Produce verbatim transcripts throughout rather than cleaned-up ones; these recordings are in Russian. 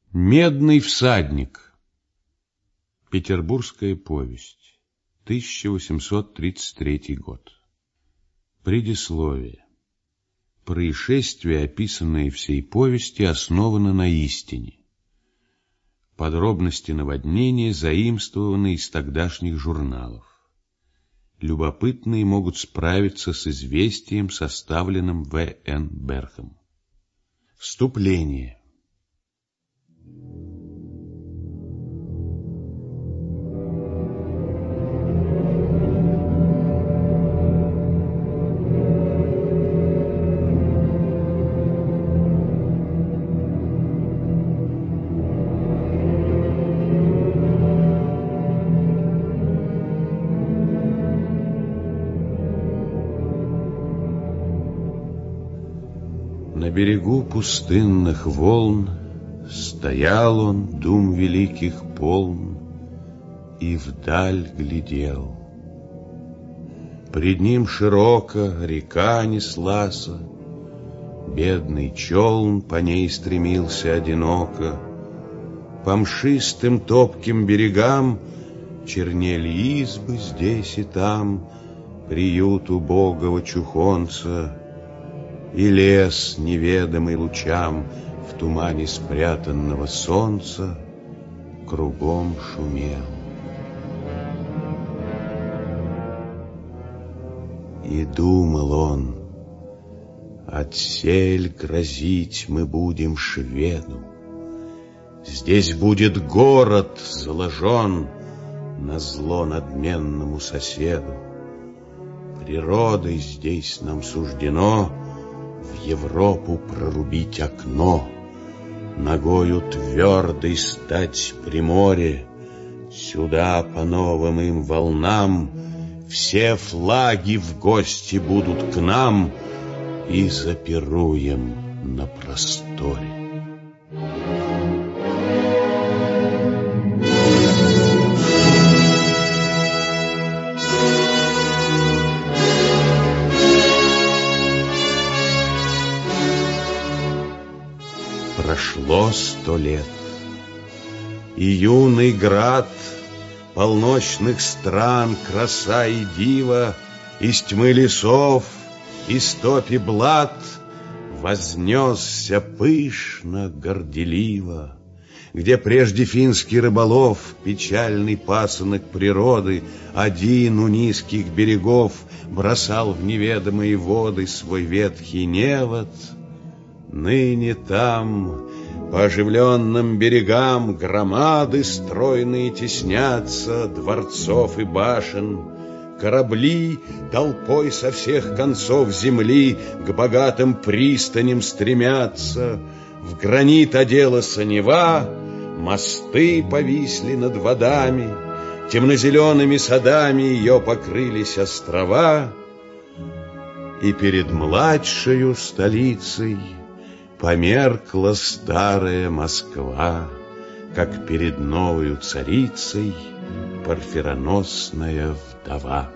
Медный всадник. Петербургская повесть. тысяча восемьсот тридцать третий год. Предисловие. Происшествия, описанные в сей повести, основаны на истине. Подробности наводнения заимствованы из тогдашних журналов. Любопытные могут справиться с известием, составленным В Н Берхом. Вступление. На берегу пустынных волн стоял он, дум великих полн, и вдаль глядел. Пред ним широко река неслася, бедный челн по ней стремился одиноко. По мшистым топким берегам чернели избы здесь и там, приют убогого чухонца. И лес, неведомый лучам, в тумане спрятанного солнца, кругом шумел. И думал он: отсель грозить мы будем шведу. Здесь будет город заложен назло надменному соседу. Природой здесь нам суждено в Европу прорубить окно, ногою твердой стать при море. Сюда по новым им волнам все флаги в гости будут к нам, и запируем на просторе. Прошло сто лет, и юный град полночных стран, краса и дива, из тьмы лесов, из топи блат вознесся пышно, горделиво. Где прежде финский рыболов, печальный пасынок природы, один у низких берегов бросал в неведомые воды свой ветхий невод, ныне там по оживленным берегам громады стройные теснятся дворцов и башен. Корабли толпой со всех концов земли к богатым пристаням стремятся. В гранит оделась Нева, мосты повисли над водами, темно-зелеными садами ее покрылись острова. И перед младшею столицей померкла старая Москва, как перед новою царицей парфироносная вдова.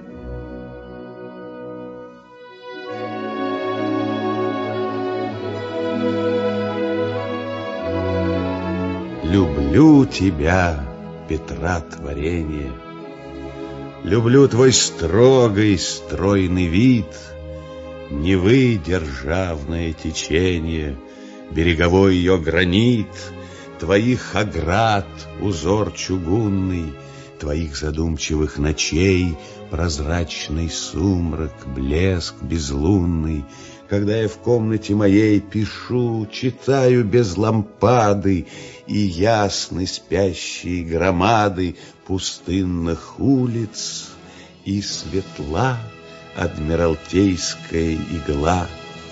Люблю тебя, Петра творение, люблю твой строгий, стройный вид, Невы державное течение, береговой ее гранит, твоих оград узор чугунный, твоих задумчивых ночей прозрачный сумрак, блеск безлунный. Когда я в комнате моей пишу, читаю без лампады, и ясны спящие громады пустынных улиц, и светла адмиралтейская игла.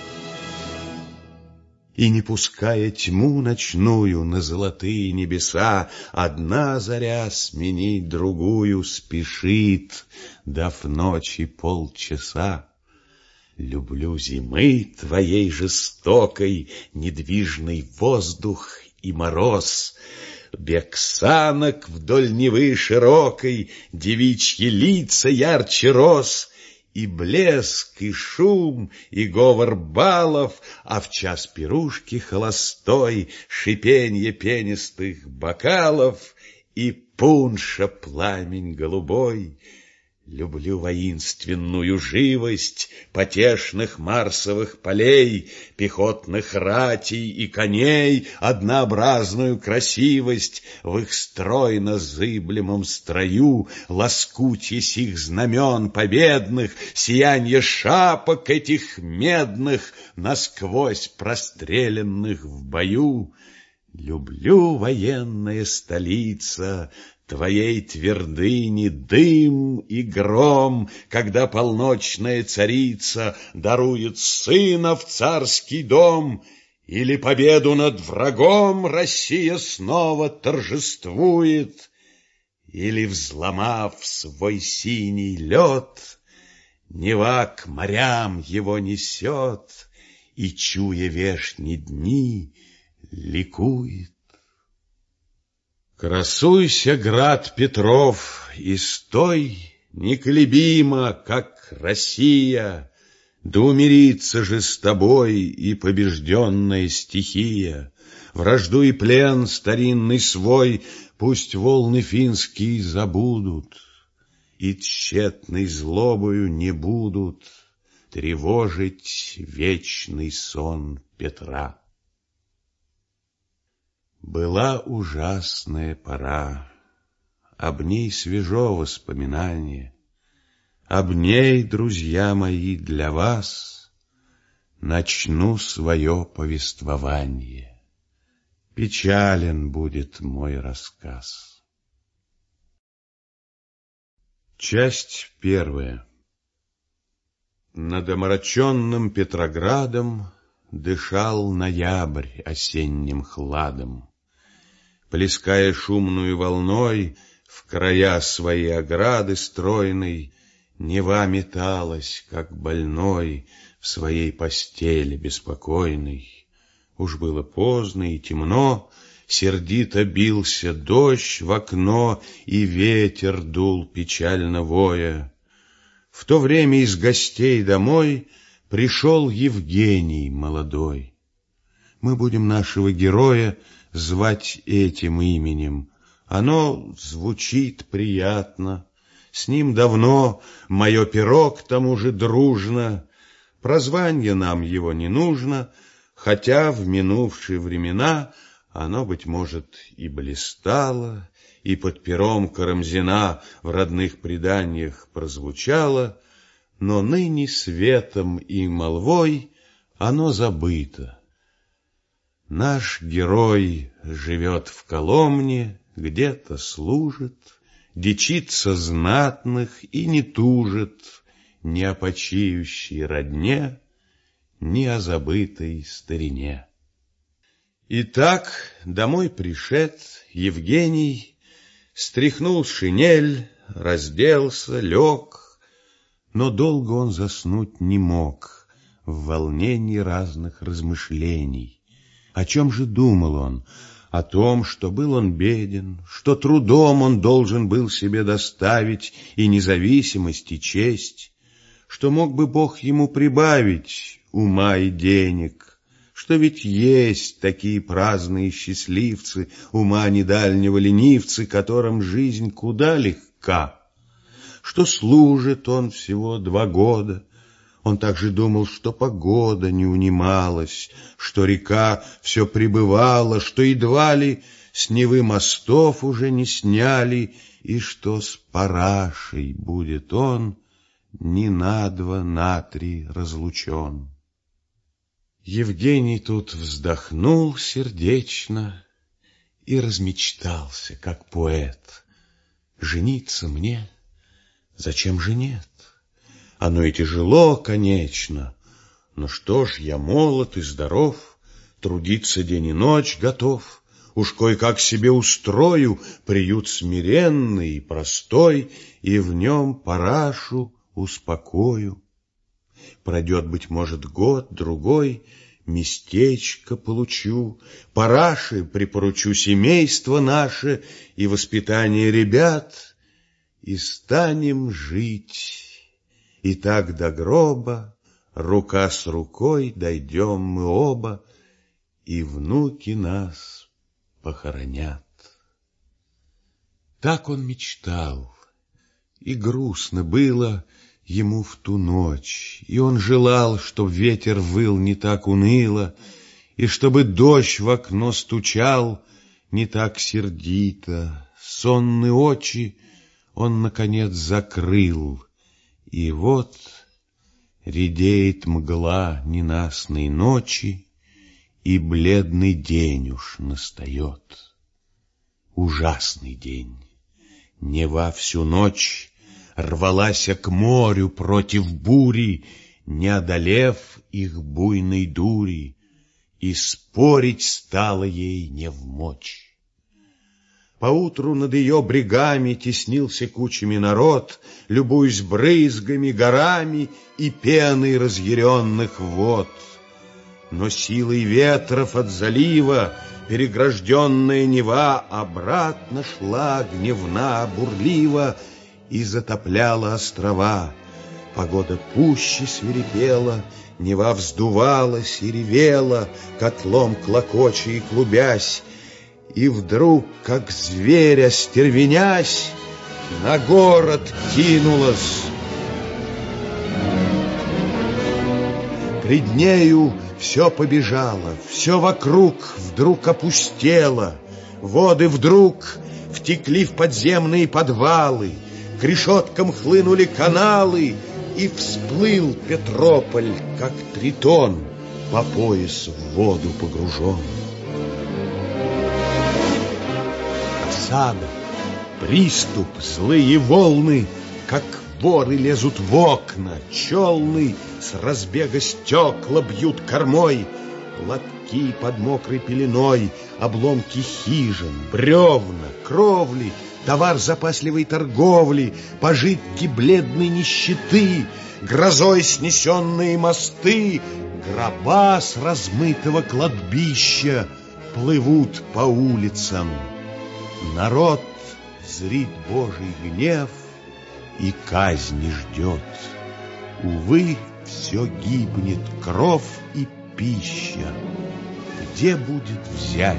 И не пуская тьму ночную на золотые небеса, одна заря сменить другую спешит, дав ночи полчаса. Люблю зимы твоей жестокой недвижный воздух и мороз, бег санок вдоль Невы широкой, девичьи лица ярче роз, И блеск, и шум, и говор балов, а в час пирушки холостой шипенье пенистых бокалов и пунша пламень голубой. Люблю воинственную живость потешных марсовых полей, пехотных ратей и коней, однообразную красивость в их стройно-зыблемом строю, лоскутье сих знамен победных, сиянье шапок этих медных, насквозь простреленных в бою. Люблю, военная столица, твоей твердыни дым и гром, когда полночная царица дарует сына в царский дом, или победу над врагом Россия снова торжествует, или, взломав свой синий лед, Нева к морям его несет и, чуя вешние дни, ликует. Красуйся, град Петров, и стой неколебимо, как Россия, да умирится же с тобой и побежденная стихия. Вражду и плен старинный свой пусть волны финские забудут, и тщетной злобою не будут тревожить вечный сон Петра. Была ужасная пора, об ней свежо воспоминание. Об ней, друзья мои, для вас начну свое повествование. Печален будет мой рассказ. Часть первая. Над омраченным Петроградом дышал ноябрь осенним хладом. Плеская шумную волной в края своей ограды стройной, Нева металась, как больной, в своей постели беспокойной. Уж было поздно и темно, сердито бился дождь в окно, и ветер дул печально воя. В то время из гостей домой пришел Евгений молодой. Мы будем нашего героя звать этим именем. Оно звучит приятно. С ним давно мое перо к тому же дружно. Прозванье нам его не нужно, хотя в минувшие времена оно, быть может, и блистало, и под пером Карамзина в родных преданиях прозвучало, но ныне светом и молвой оно забыто. Наш герой живет в Коломне, где-то служит, дичится знатных и не тужит ни о почиющей родне, ни о забытой старине. Итак, домой пришед, Евгений стряхнул шинель, разделся, лег, но долго он заснуть не мог в волнении разных размышлений. О чем же думал он? О том, что был он беден, что трудом он должен был себе доставить и независимость, и честь, что мог бы Бог ему прибавить ума и денег, что ведь есть такие праздные счастливцы, ума недальнего ленивцы, которым жизнь куда легка, что служит он всего два года. Он также думал, что погода не унималась, что река все прибывала, что едва ли с Невы мостов уже не сняли, и что с парашей будет он ни на два, на три разлучен. Евгений тут вздохнул сердечно и размечтался, как поэт. Жениться мне? Зачем же нет? Оно и тяжело, конечно, но что ж, я молод и здоров, трудиться день и ночь готов. Уж кое-как себе устрою приют смиренный и простой, и в нем парашу успокою. Пройдет, быть может, год, другой, местечко получу, параше припоручу семейство наше и воспитание ребят, и станем жить. И так до гроба, рука с рукой, дойдем мы оба, и внуки нас похоронят. Так он мечтал, и грустно было ему в ту ночь, и он желал, чтоб ветер выл не так уныло, и чтобы дождь в окно стучал не так сердито. Сонные очи он, наконец, закрыл, и вот редеет мгла ненастной ночи, и бледный день уж настает. Ужасный день. Нева всю ночь рвалась к морю против бури, не одолев их буйной дури, и спорить стало ей невмочь. Поутру над ее брегами теснился кучами народ, любуясь брызгами, горами и пеной разъяренных вод. Но силой ветров от залива перегражденная Нева обратно шла гневна, бурлива и затопляла острова. Погода пуще свирепела, Нева вздувалась и ревела, котлом клокоча и клубясь, и вдруг, как зверь остервенясь, на город кинулась. Пред нею все побежало, все вокруг вдруг опустело, воды вдруг втекли в подземные подвалы, к решеткам хлынули каналы, и всплыл Петрополь, как тритон, по пояс в воду погружен. Осада, приступ, злые волны, как воры лезут в окна, челны с разбега стекла бьют кормой, лотки под мокрой пеленой, обломки хижин, бревна, кровли, товар запасливой торговли, пожитки бледной нищеты, грозой снесенные мосты, гроба с размытого кладбища плывут по улицам. Народ зрит Божий гнев и казни ждет. Увы, все гибнет, кров и пища. Где будет взять?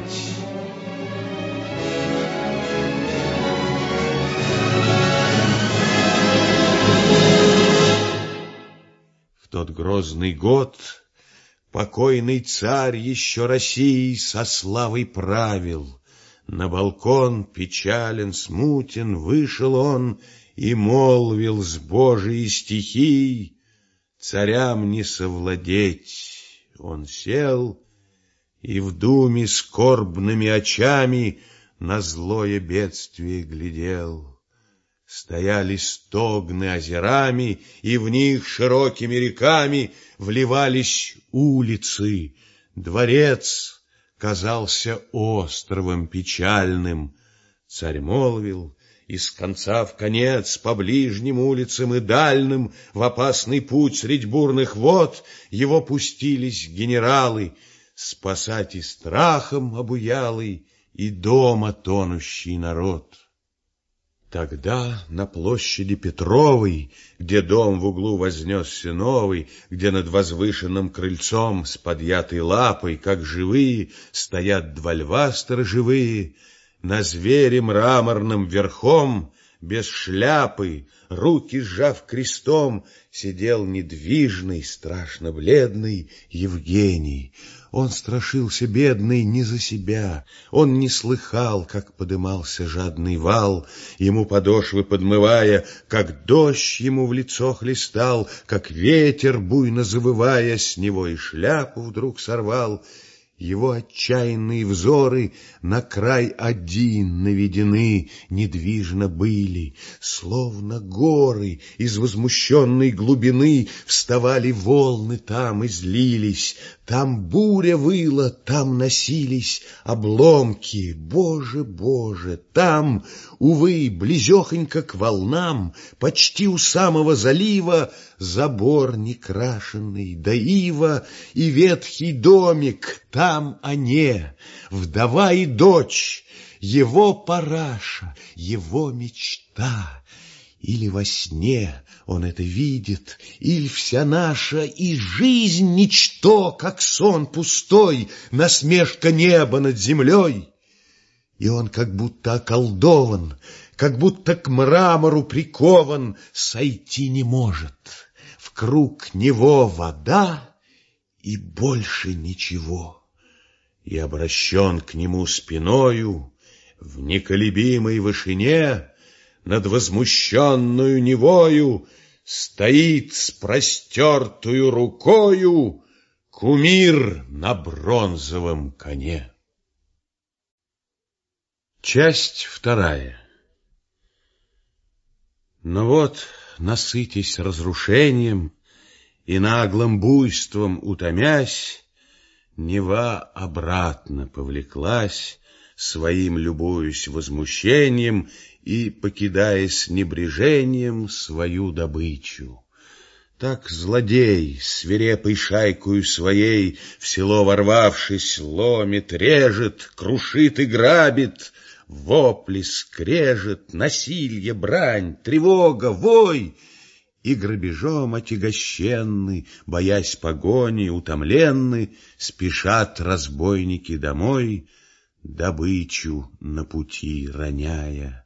В тот грозный год покойный царь еще Россией со славой правил. На балкон печален, смутен, вышел он и молвил с Божией стихией: царям не совладеть. Он сел и в думе скорбными очами на злое бедствие глядел. Стояли стогны озерами, и в них широкими реками вливались улицы. Дворец казался островом печальным. Царь молвил, и с конца в конец по ближним улицам и дальним в опасный путь средь бурных вод его пустились генералы спасать и страхом обуялый, и дома тонущий народ. Тогда на площади Петровой, где дом в углу вознесся новый, где над возвышенным крыльцом с подъятой лапой, как живые, стоят два льва сторожевые, на звере мраморным верхом, без шляпы, руки сжав крестом, сидел недвижный, страшно бледный Евгений. Он страшился, бедный, не за себя. Он не слыхал, как подымался жадный вал, ему подошвы подмывая, как дождь ему в лицо хлестал, как ветер, буйно завывая, с него и шляпу вдруг сорвал. Его отчаянные взоры на край один наведены, недвижно были, словно горы из возмущенной глубины вставали волны там и злились, там буря выла, там носились обломки, Боже, Боже, там, увы, близехонько к волнам, почти у самого залива, забор некрашенный, да ива и ветхий домик, там они, вдова и дочь, его параша, его мечта. Или во сне он это видит, или вся наша и жизнь ничто, как сон пустой, насмешка неба над землей. И он как будто околдован, как будто к мрамору прикован, сойти не может. В круг него вода и больше ничего. И обращен к нему спиною в неколебимой вышине над возмущенную Невою стоит с простертую рукою кумир на бронзовом коне. Часть вторая. Но вот, насытясь разрушением и наглым буйством утомясь, Нева обратно повлеклась, своим любуясь возмущением и покидая с небрежением свою добычу. Так злодей, свирепой шайкою своей, в село ворвавшись, ломит, режет, крушит и грабит, вопли, скрежет, насилье, брань, тревога, вой. И грабежом отягощенны, боясь погони, утомленны, спешат разбойники домой, добычу на пути роняя.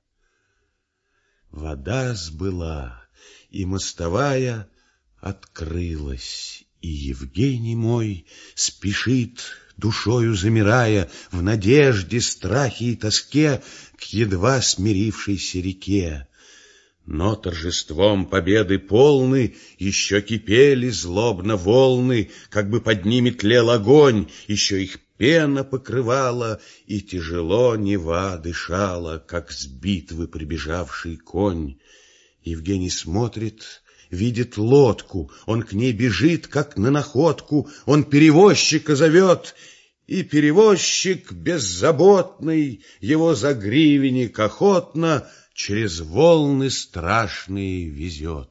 Вода сбыла, и мостовая открылась, и Евгений мой спешит, душою замирая, в надежде, страхе и тоске к едва смирившейся реке. Но торжеством победы полны еще кипели злобно волны, как бы под ними тлел огонь, еще их пена покрывала, и тяжело Нева дышала, как с битвы прибежавший конь. Евгений смотрит, видит лодку, он к ней бежит, как на находку, он перевозчика зовет, и перевозчик беззаботный его за гривенник охотно через волны страшные везет.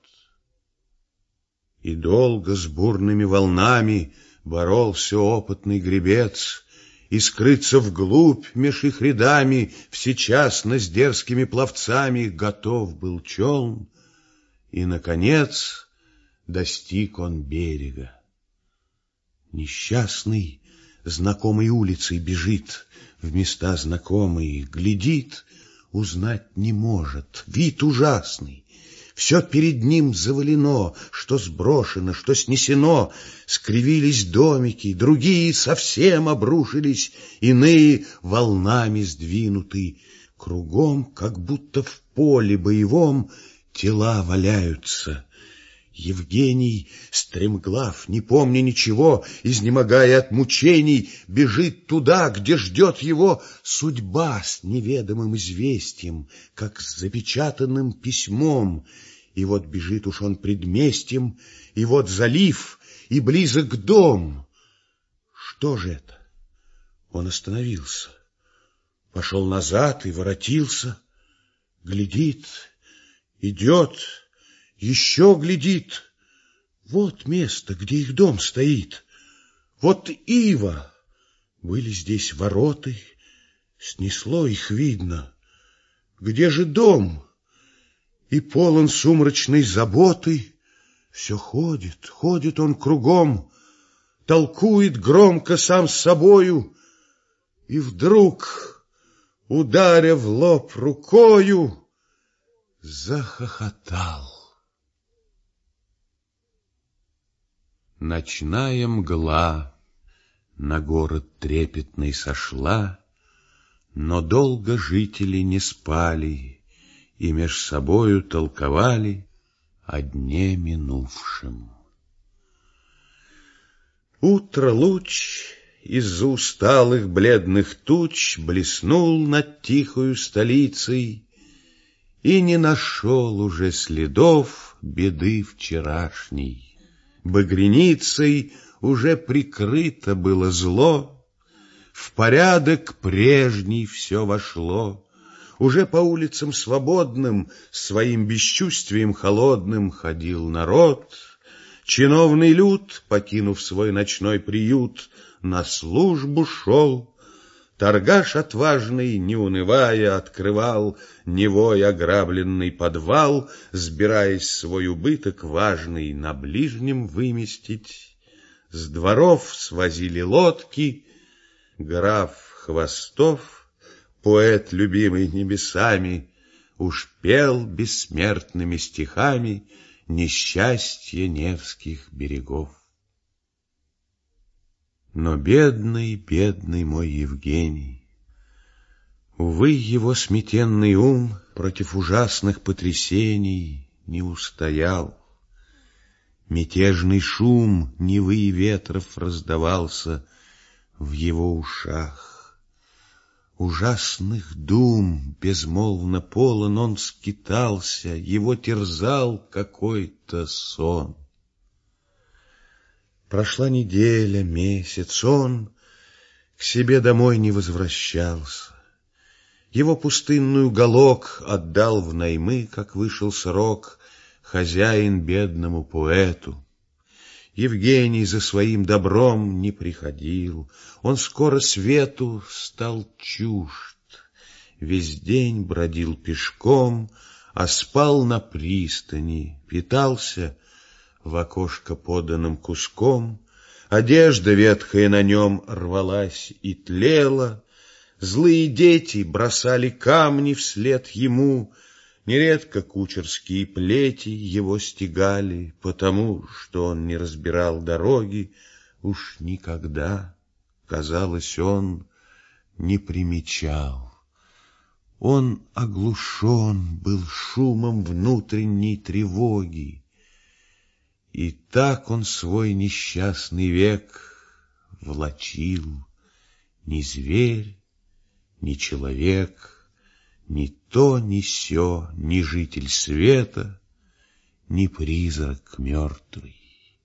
И долго с бурными волнами боролся опытный гребец, и скрыться вглубь меж их рядами всечасно с дерзкими пловцами готов был челн, и, наконец, достиг он берега. Несчастный знакомой улицей бежит, в места знакомые глядит, узнать не может, вид ужасный. Все перед ним завалено, что сброшено, что снесено. Скривились домики, другие совсем обрушились, иные волнами сдвинуты. Кругом, как будто в поле боевом, тела валяются. Евгений, стремглав, не помня ничего, изнемогая от мучений, бежит туда, где ждет его судьба с неведомым известием, как с запечатанным письмом. И вот бежит уж он предместьем, и вот залив, и близок дом. Что же это? Он остановился, пошел назад и воротился, глядит, идет, еще глядит. Вот место, где их дом стоит. Вот ива. Были здесь вороты, снесло их видно. Где же дом? И полон сумрачной заботы. Все ходит, ходит он кругом, толкует громко сам с собою. И вдруг, ударя в лоб рукою, захохотал. Ночная мгла на город трепетный сошла, но долго жители не спали и меж собою толковали о дне минувшем. Утро луч из-за усталых бледных туч блеснул над тихою столицей и не нашел уже следов беды вчерашней. Багряницей уже прикрыто было зло, в порядок прежний все вошло. Уже по улицам свободным своим бесчувствием холодным ходил народ. Чиновный люд, покинув свой ночной приют, на службу шел. Торгаш отважный, не унывая, открывал Невой ограбленный подвал, сбираясь свой убыток важный на ближнем выместить. С дворов свозили лодки, граф Хвостов, поэт, любимый небесами, уж пел бессмертными стихами несчастье Невских берегов. Но бедный, бедный мой Евгений, увы, его сметенный ум против ужасных потрясений не устоял. Мятежный шум Невы и ветров раздавался в его ушах. Ужасных дум безмолвно полон он скитался, его терзал какой-то сон. Прошла неделя, месяц, он к себе домой не возвращался. Его пустынный уголок отдал в наймы, как вышел срок, хозяин бедному поэту. Евгений за своим добром не приходил, он скоро свету стал чужд. Весь день бродил пешком, а спал на пристани, питался в окошко поданным куском, одежда ветхая на нем рвалась и тлела, злые дети бросали камни вслед ему, нередко кучерские плети его стегали, потому что он не разбирал дороги, уж никогда, казалось, он не примечал. Он оглушен был шумом внутренней тревоги, и так он свой несчастный век влачил. Ни зверь, ни человек, ни то, ни сё, ни житель света, ни призрак мертвый.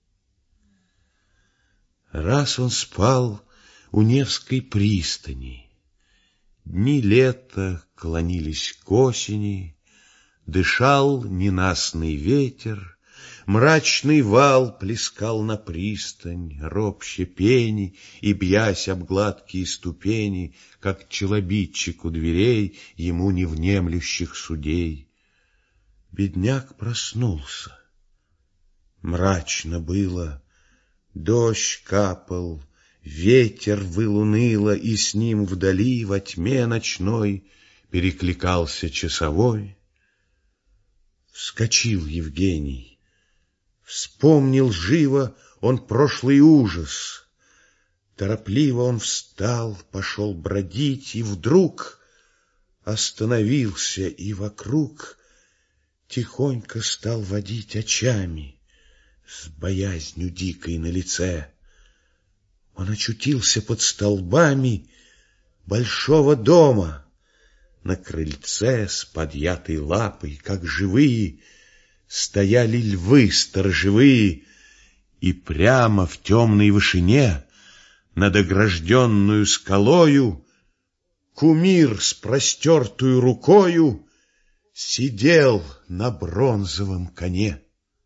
Раз он спал у Невской пристани, дни лета клонились к осени, дышал ненастный ветер, мрачный вал плескал на пристань, ропще пени и бьясь об гладкие ступени, как челобитчик у дверей ему невнемлющих судей. Бедняк проснулся. Мрачно было, дождь капал, ветер выл уныло, и с ним вдали во тьме ночной перекликался часовой. Вскочил Евгений. Вспомнил живо он прошлый ужас. Торопливо он встал, пошел бродить, и вдруг остановился, и вокруг тихонько стал водить очами с боязнью дикой на лице. Он очутился под столбами большого дома. На крыльце с подъятой лапой, как живые, стояли львы сторожевые, и прямо в темной вышине над огражденную скалою кумир с простертую рукою сидел на бронзовом коне.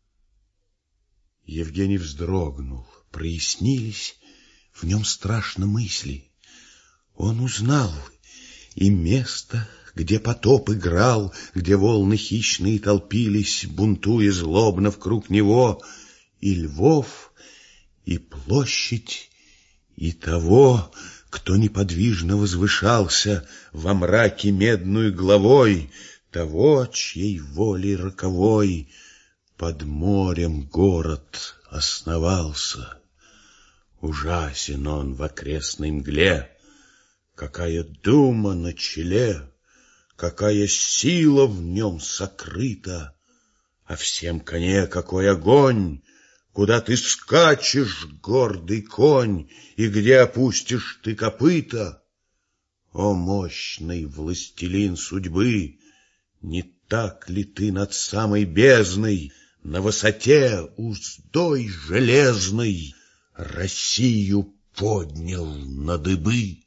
Евгений вздрогнул, прояснились в нем страшно мысли. Он узнал и место, где потоп играл, где волны хищные толпились, бунтуя злобно вкруг него, и львов, и площадь, и того, кто неподвижно возвышался во мраке медную главой, того, чьей волей роковой под морем город основался. Ужасен он в окрестной мгле, какая дума на челе, какая сила в нем сокрыта, а всем коне какой огонь, куда ты скачешь, гордый конь, и где опустишь ты копыта. О, мощный властелин судьбы, не так ли ты над самой бездной, на высоте уздой железной, Россию поднял на дыбы?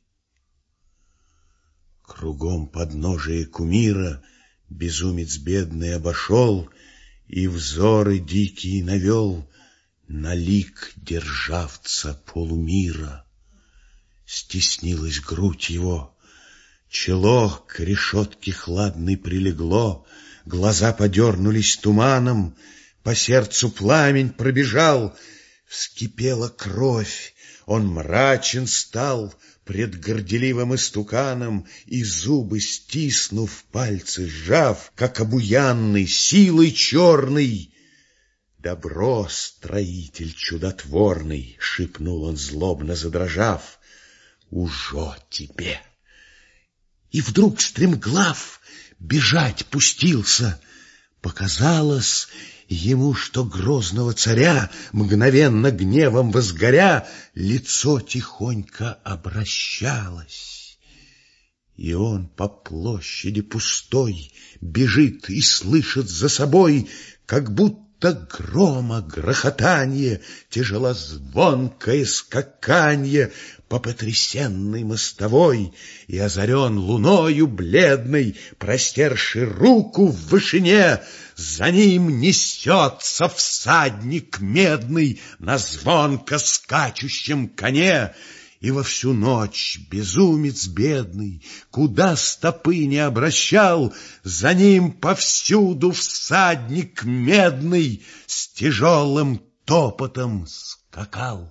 Кругом подножие кумира безумец бедный обошел и взоры дикие навел на лик державца полумира. стеснилась грудь его, чело к решетке хладной прилегло, глаза подернулись туманом, по сердцу пламень пробежал, вскипела кровь, он мрачен стал пред горделивым истуканом, и зубы стиснув, пальцы сжав, как обуянный силой черной. «Добро, строитель чудотворный!» — шепнул он, злобно задрожав. «Ужо тебе!» И вдруг стремглав бежать пустился. Показалось ему, что грозного царя, мгновенно гневом возгоря, лицо тихонько обращалось. И он по площади пустой бежит и слышит за собой, как будто грома грохотанье, тяжелозвонкое скаканье по потрясенной мостовой, и озарен луною бледной, простерши руку в вышине, за ним несется всадник медный на звонко скачущем коне. И во всю ночь безумец бедный, куда стопы не обращал, за ним повсюду всадник медный с тяжелым топотом скакал.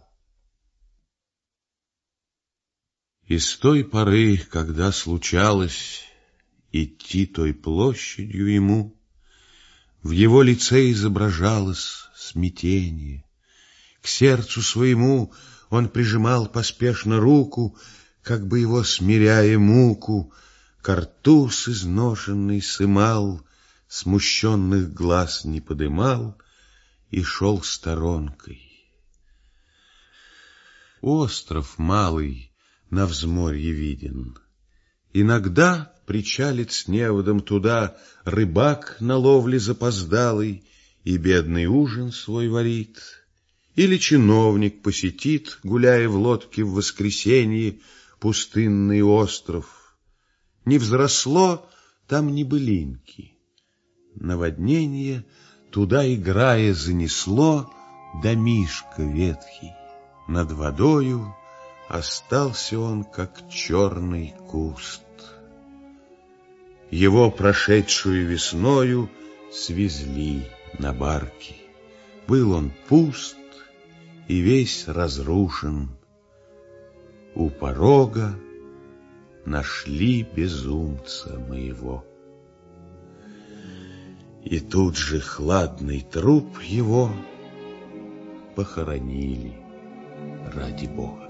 И с той поры, когда случалось идти той площадью ему, в его лице изображалось смятение. К сердцу своему он прижимал поспешно руку, как бы его смиряя муку, картуз изношенный сымал, смущенных глаз не подымал и шел сторонкой. Остров малый на взморье виден. Иногда причалит с неводом туда рыбак на ловле запоздалый и бедный ужин свой варит. Или чиновник посетит, гуляя в лодке в воскресенье, пустынный остров. Не взросло там ни былинки. Наводнение туда, играя, занесло домишко ветхий. Над водою остался он, как черный куст. Его прошедшую весною свезли на барке. Был он пуст и весь разрушен. У порога нашли безумца моего. И тут же хладный труп его похоронили ради Бога.